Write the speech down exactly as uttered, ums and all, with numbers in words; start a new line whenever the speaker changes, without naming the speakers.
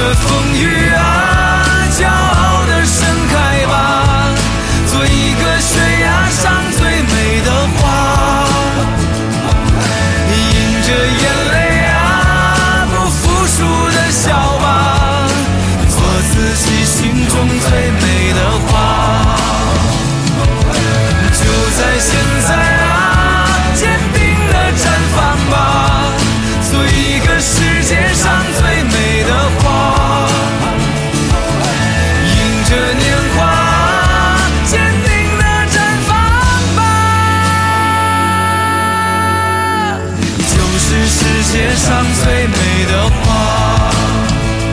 着风雨啊，骄傲地盛开吧，做一个悬崖上最美的花，迎着眼泪啊，不服输的笑吧，做自己心中最美的花。就在现在啊，坚定地绽放吧，做一个世界上最美的花，迎着年华，坚定地绽放吧，就是世界上最美